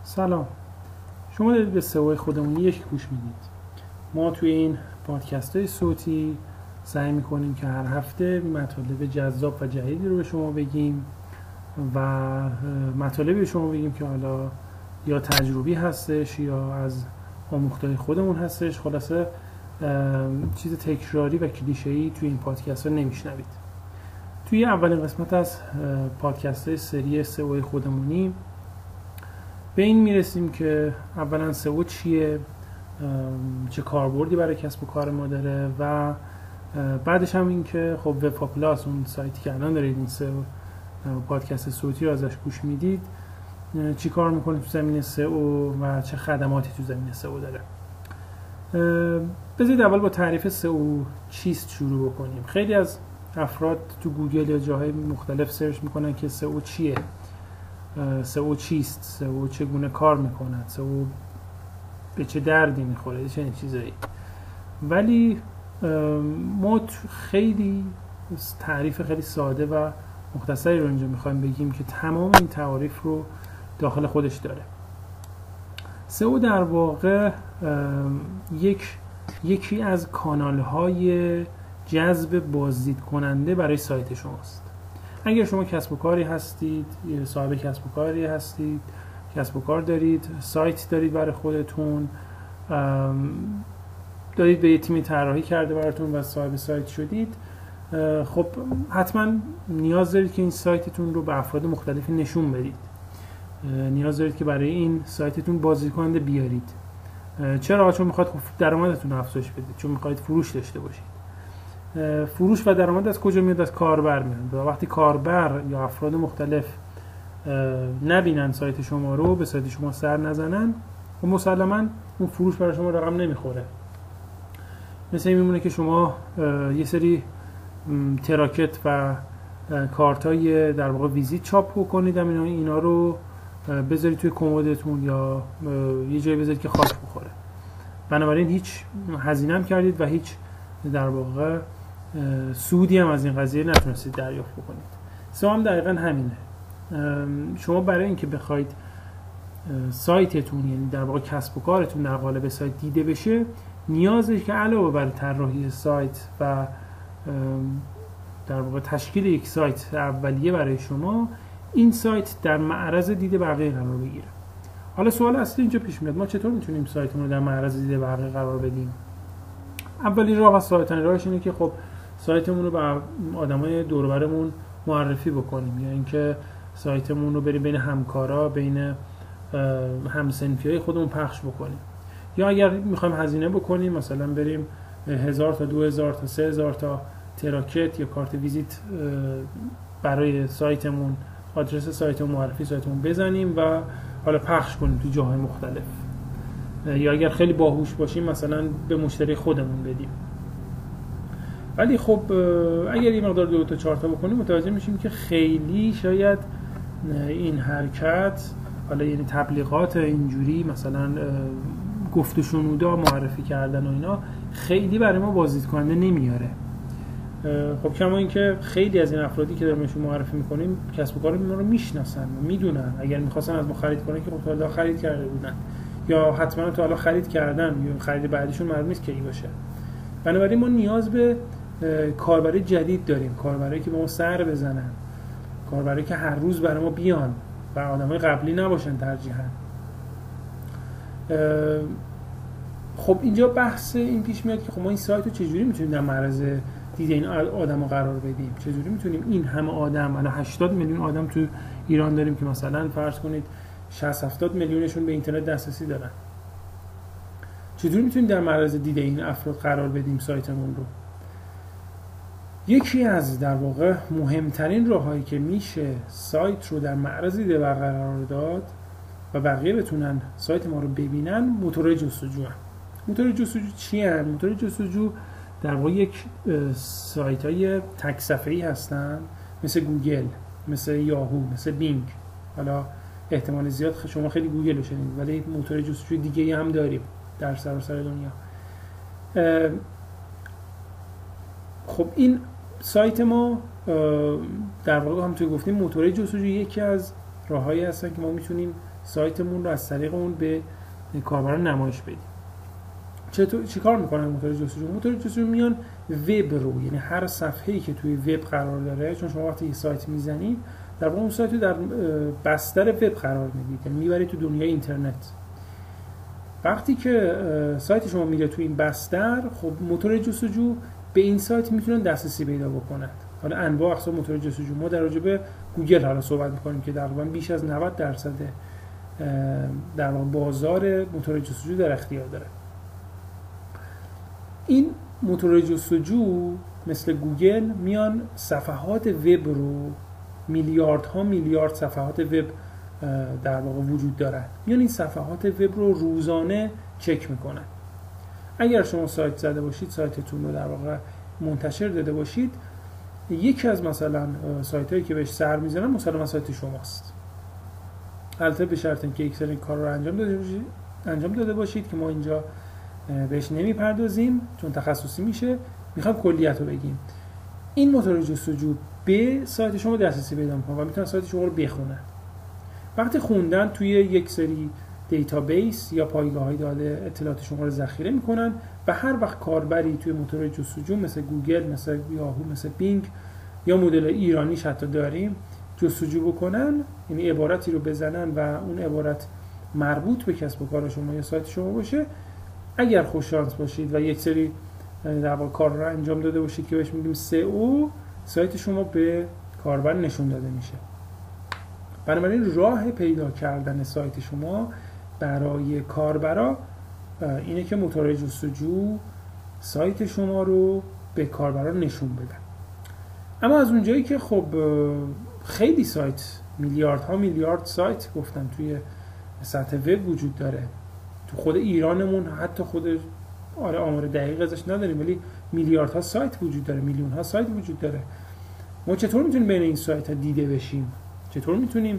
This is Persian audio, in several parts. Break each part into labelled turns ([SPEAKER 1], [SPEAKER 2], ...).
[SPEAKER 1] سلام، شما دارید به سئو خودمون یک گوش میدید. ما توی این پادکست های صوتی سعی میکنیم که هر هفته مطالب جذاب و جدیدی رو به شما بگیم و مطالبی به شما بگیم که حالا یا تجربی هستش یا از آموخته‌های خودمون هستش. خلاصه چیز تکراری و کلیشه‌ای توی این پادکست ها نمیشنوید. توی اولین قسمت از پادکست های سری سئو خودمونی به این میرسیم که اولا سئو چیه، چه کاربردی برای کسب و کار ما داره و بعدش هم این که خب وب پاپلاس، اون سایتی که الان دارید این سئو پادکست صوتی رو ازش گوش میدید، چی کار میکنه تو زمینه سئو و چه خدماتی تو زمینه سئو داره. بذارید اول با تعریف سئو چیست شروع بکنیم. خیلی از افراد تو گوگل یا جاهای مختلف سرچ میکنن که سئو چیه، سئو چیست، سئو چگونه کار میکند، سئو به چه دردی میخوره، چه چیزایی. ولی ما خیلی تعریف خیلی ساده و مختصری رو اینجا میخوایم بگیم که تمام این تعاریف رو داخل خودش داره. سئو در واقع یکی از کانال‌های جذب بازدید کننده برای سایت شماست. اگر شما کسب و کاری هستید، صاحب کسب و کاری هستید، کسب و کار دارید، سایت دارید برای خودتون، دارید به یه تیمی طراحی کرده براتون و صاحب سایت شدید، خب حتما نیاز دارید که این سایتتون رو به افراد مختلفی نشون بدید. نیاز دارید که برای این سایتتون بازدید کننده بیارید. چرا؟ چون میخواید درآمدتون رو افزایش بدید، چون میخواید فروش داشته باشید. فروش و درآمد از کجا میاد؟ از کاربر میاد. و وقتی کاربر یا افراد مختلف نبینن سایت شما رو، به سایت شما سر نزنن، و مسلما اون فروش برای شما رقم نمیخوره. مثل این میمونه که شما یه سری تراکت و کارتای در واقع ویزیت چاپ بکنید، اینا رو بذارید توی کمدتون یا یه جایی بذارید که خاک بخوره. بنابراین هیچ هزینه هم کردید و هیچ در واقع سودی هم از این قضیه نتونستید دریافت بکنید. سئو هم دقیقاً همینه. شما برای اینکه بخواید سایتتون، یعنی در واقع کسب و کارتون در قالب سایت دیده بشه، نیازه که علاوه بر طراحی سایت و در واقع تشکیل یک سایت اولیه برای شما، این سایت در معرض دید بقیه قرار بگیره. حالا سوال اصلی اینجا پیش میاد، ما چطور میتونیم سایتمون رو در معرض دید بقیه قرار بدیم؟ اولین راه از سایتن راهش اینه که خب سایتمون رو به آدمای دور و برمون معرفی بکنیم، یا اینکه سایتمون رو بریم بین همکارا، بین همسنفیای خودمون پخش بکنیم. یا اگر میخوایم هزینه بکنیم، مثلا بریم 1000 تا 2000 تا 3000 تا تراکت یا کارت ویزیت برای سایتمون، آدرس سایتمون، معرفی سایتمون بزنیم و حالا پخش کنیم تو جاهای مختلف. یا اگر خیلی باهوش باشیم مثلا به مشتری خودمون بدیم. ولی خب اگر این مقدار 2 تا 4 تا بکنیم، متوجه میشیم که خیلی شاید این حرکت، حالا یعنی تبلیغات اینجوری مثلا گفت و شنودا معرفی کردن و اینا، خیلی برای ما بازدید کننده نمیاره. خب کما اینکه خیلی از این افرادی که داریم معرفی میکنیم کسب و کار ما رو میشناسن و میدونن اگر میخواستن از ما خرید کنن که خب تا حالا خرید کرده بودن، یا حتما تا حالا خرید کردن، یا خرید بعدیشون معلوم نیست کی باشه. بنابراین ما نیاز به کاربر جدید داریم، کاربرایی که به ما سر بزنن، کاربرایی که هر روز برای ما بیان و آدمای قبلی نباشن ترجیحاً. خب اینجا بحث این پیش میاد که خب ما این سایت رو چجوری میتونیم در معرض دید این آدما قرار بدیم؟ چجوری میتونیم این همه آدم، الان 80 میلیون آدم تو ایران داریم که مثلا فرض کنید 60-70 میلیونشون به اینترنت دسترسی دارن، چجوری میتونیم در معرض دید این افراد قرار بدیم سایتمون رو؟ یکی از در واقع مهمترین راههایی که میشه سایت رو در معرض دید قرار داد و بقیه بتونن سایت ما رو ببینن، موتورهای جستجو هستن. موتور جستجو چی هستن؟ موتور جستجو در واقع یک سایت‌های تک صفحه‌ای هستن، مثل گوگل، مثل یاهو، مثل بینگ. حالا احتمال زیاد شما خیلی گوگل رو شنیدید، ولی موتور جستجوی دیگه‌ای هم داریم در سراسر دنیا. خب این سایت ما در واقع همونطور گفتیم موتور جستجوی یکی از راههایی هستن که ما میتونیم سایتمون رو از طریق اون به کاربران نمایش بدیم. چیکار میکنن موتور جستجو؟ موتور جستجو میان وب رو، یعنی هر صفحه‌ای که توی وب قرار داره، چون شما وقتی یه سایت میزنید در واقع اون سایت رو در بستر وب قرار میدید، یعنی میبرید تو دنیای اینترنت. وقتی که سایت شما میره تو این بستر، خب موتور جستجو به این سایت میتونن دسترسی پیدا بکنن. حالا انواع اقسام موتور جستجو، ما در راجع گوگل حالا صحبت میکنیم که تقریبا بیش از 90% در بازار موتور جستجو در اختیار داره. این موتور جستجو مثل گوگل میان صفحات وب رو، میلیاردها میلیارد صفحات وب در واقع وجود دارن، میان این صفحات وب رو روزانه چک میکنن. اگر شما سایت زده باشید، سایتتون رو در واقع منتشر داده باشید، یکی از مثلا سایت هایی که بهش سر میزنن مثلا سایت شماست. البته به شرط اینکه یک سری کار رو انجام داده باشید که ما اینجا بهش نمیپردازیم چون تخصصی میشه، میخوام کلیت رو بگیم. این موتور جستجو به سایت شما دسترسی پیدا میکنه و میتونن سایت شما رو بخونن. وقتی خوندن توی یک سری دیتابیس یا پایگاه‌های داده اطلاعات شما رو ذخیره میکنن و هر وقت کاربری توی موتور جستجو مثل گوگل، مثل یاهو، مثل بینگ یا مدل ایرانیش حتی داریم جستجو بکنن، یعنی عبارتی رو بزنن و اون عبارت مربوط به کسب و کار شما یا سایت شما باشه، اگر خوش شانس باشید و یک سری در واقع کار رو انجام داده باشید که بهش میگیم SEO، سایت شما به کاربر نشون داده میشه. بنابراین راه پیدا کردن سایت شما برای کاربرا اینه که موتور جستجو سایت شما رو به کاربرا نشون بده. اما از اونجایی که خب خیلی سایت، میلیاردها میلیارد سایت گفتم توی سطح وب وجود داره، تو خود ایرانمون حتی خود آمار دقیق ازش نداریم ولی میلیاردها سایت وجود داره، میلیون‌ها سایت وجود داره. ما چطور میتونیم بین این سایت ها دیده بشیم؟ چطور میتونیم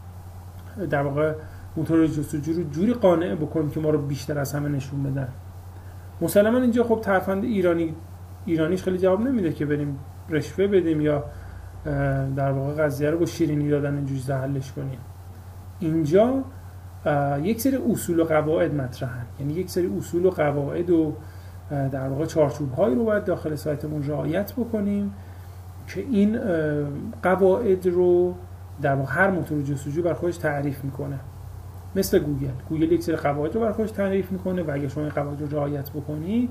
[SPEAKER 1] در واقع موتور جستجو رو جوری قانع بکنیم که ما رو بیشتر از همه نشون بدن؟ مسلماً اینجا خب ترفند ایرانیش خیلی جواب نمیده که بریم رشوه بدیم یا در واقع قضیه رو با شیرینی دادن اینجوری حلش کنیم. اینجا یک سری اصول و قواعد مطرحن، یعنی یک سری اصول و قواعد و در واقع چارچوب‌هایی رو باید داخل سایتمون رعایت بکنیم که این قواعد رو در واقع هر موتور جستجو بر خودش تعریف میکنه. مثل گوگل یک سری قواعد رو بر خودش تعریف میکنه و اگه شما این قواعد رو رعایت بکنی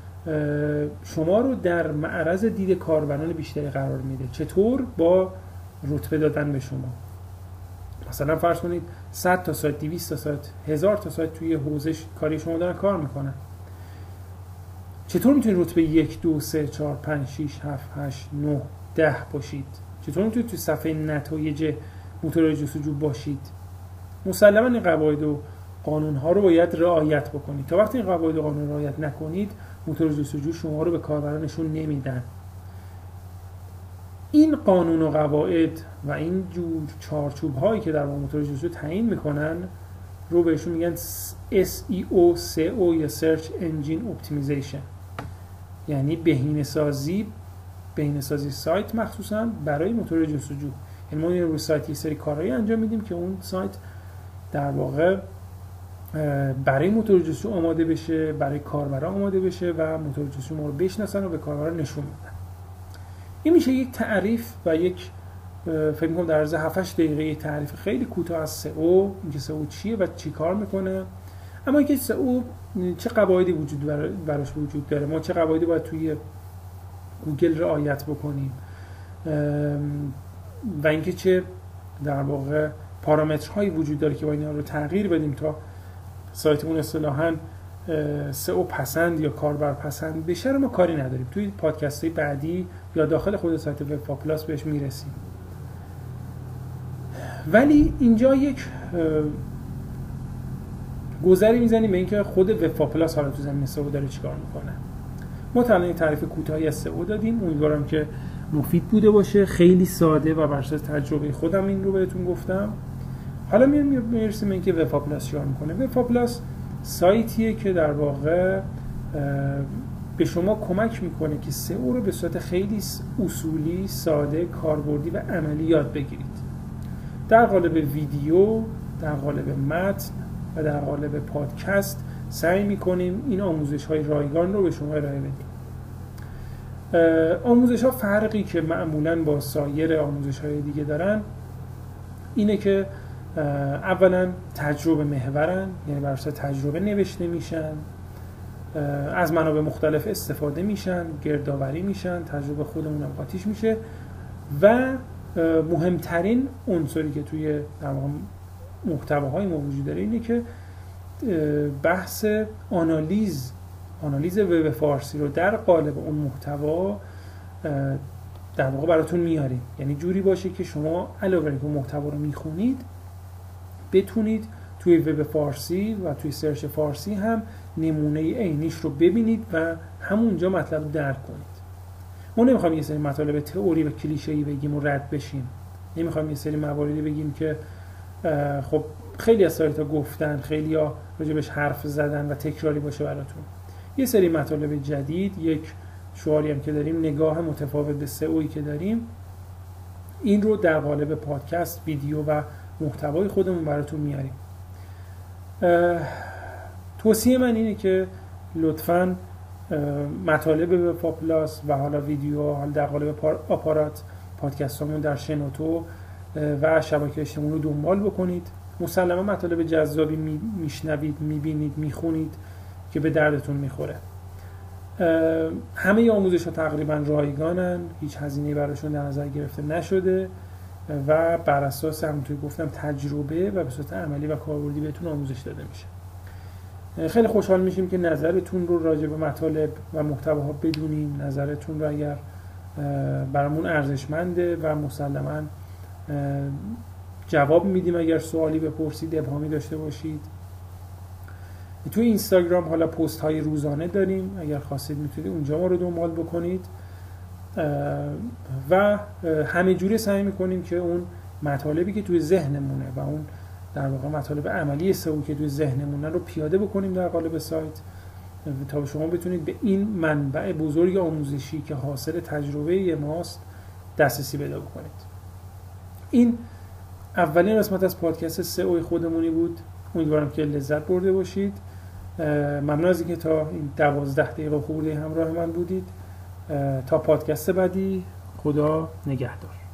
[SPEAKER 1] شما رو در معرض دید کاربران بیشتری قرار میده. چطور؟ با رتبه دادن به شما. مثلا فرض کنید 100 تا سایت، 200 تا سایت، 1000 تا سایت توی حوزه کاری شما دارن کار میکنن. چطور میتونید رتبه 1 2 3 4 5 6 7 8 9 10 باشید؟ چطور میتونید توی صفحه نتایج موتور جستجو باشید؟ مسلما این قواعد و قانون ها رو باید رعایت بکنید. تا وقتی این قواعد و قانون رعایت نکنید، موتور جستجو شما رو به کاربران نشون نمیدن. این قانون و قواعد و این جور چارچوب هایی که در موتور جستجو تعیین میکنن رو بهشون میگن SEO یا Search Engine Optimization، یعنی بهینه‌سازی سایت مخصوصا برای موتور جستجو. یعنی ما روی سایت یه سری کارهایی انجام میدیم که اون سایت در واقع برای موتور جستجو آماده بشه، برای کاربرا آماده بشه و موتور جستجو ما رو بشناسن و به کاربرا نشون بدن. این میشه یک تعریف و یک فکر می‌کنم در عرض 7-8 دقیقه تعریف خیلی کوتاه از SEO، اینکه SEO چیه و چی کار میکنه. اما اینکه SEO چه قواعدی براش وجود داره، ما چه قواعدی باید توی گوگل رعایت بکنیم و اینکه چه در واقع پارامترهایی وجود داره که باید اینا رو تغییر بدیم تا سایتمون اصطلاحاً SEO پسند یا کاربر پسند بشه رو ما کاری نداریم. توی پادکست‌های بعدی یا داخل خود سایت وبفاپلاس بهش میرسیم. ولی اینجا یک گذری میزنیم به اینکه خود وبفاپلاس حالا تو زمینه SEO داره چیکار میکنه. ما تا الان تعریف کوتاهی از SEO دادیم، امیدوارم که مفید بوده باشه. خیلی ساده و بر اساس تجربه خودم این رو بهتون گفتم. حالا میرسیم اینکه وبفاپلاس چیکار میکنه. وبفاپلاس سایتیه که در واقع به شما کمک میکنه که SEO رو به صورت خیلی اصولی، ساده، کاربردی و عملی یاد بگیرید. در قالب ویدیو در قالب متن و در قالب پادکست سعی می‌کنیم این آموزش‌های رایگان رو به شما ارائه بدیم. آموزش‌ها فرقی که معمولاً با سایر آموزش‌های دیگه دارن اینه که اولاً تجربه محورن، یعنی بر اساس تجربه نوشته میشن، از منابع مختلف استفاده میشن، گردآوری میشن، تجربه خودمون هم قاطیش میشه و مهمترین عنصری که توی در واقع محتواهای ما وجود داره اینه که بحث آنالیز وب فارسی رو در قالب اون محتوا در واقع براتون میاریم. یعنی جوری باشه که شما علاوه بر اینکه محتوا رو میخونید بتونید توی وب فارسی و توی سرچ فارسی هم نمونه عینیش رو ببینید و همونجا مطلب رو درک کنید. ما نمیخوایم یه سری مطالب تئوری و کلیشه‌ای بگیم و رد بشیم. نمیخوایم یه سری مواردی بگیم که خب خیلی از سایت‌ها گفتن، خیلی‌ها راجبش حرف زدن و تکراری باشه براتون. یه سری مطالب جدید، یک شعاری هم که داریم، نگاه متفاوت به سئویی که داریم، این رو در قالب پادکست، ویدیو و محتوای خودمون براتون میاریم. توصیه من اینه که لطفاً مطالب به پاپلاس و حالا ویدیو، حالا در قالب آپارات، پادکستامون در شنوتو و شبکه اجتماعی رو دنبال بکنید. مسلما مطالب جذابی میشنوید، میبینید، میخونید که به دردتون میخوره. همه آموزش‌ها تقریبا رایگانن، هیچ هزینه‌ای براشون در نظر گرفته نشده و بر اساس همونطوری گفتم تجربه و به صورت عملی و کاربردی بهتون آموزش داده میشه. خیلی خوشحال میشیم که نظرتون رو راجع به مطالب و محتواها بدونیم. نظرتون رو اگر برامون ارزشمنده و مسلماً جواب میدیم اگر سوالی بپرسید، ابهامی داشته باشید. توی اینستاگرام حالا پست های روزانه داریم، اگر خواستید میتونید اونجا ما رو دنبال بکنید و همه جوری سعی میکنیم که اون مطالبی که توی ذهنمونه و اون در واقع مطالب عملی سئو که توی ذهنمونه رو پیاده بکنیم در قالب سایت تا شما بتونید به این منبع بزرگ آموزشی که حاصل تجربه ماست دسترسی پیدا بکنید. این اولین قسمت از پادکست سئو خودمونی بود. امیدوارم که لذت برده باشید. ممنون از اینکه تا این 12 دقیقه خورده همراه من بودید. تا پادکست بعدی، خدا نگهدار.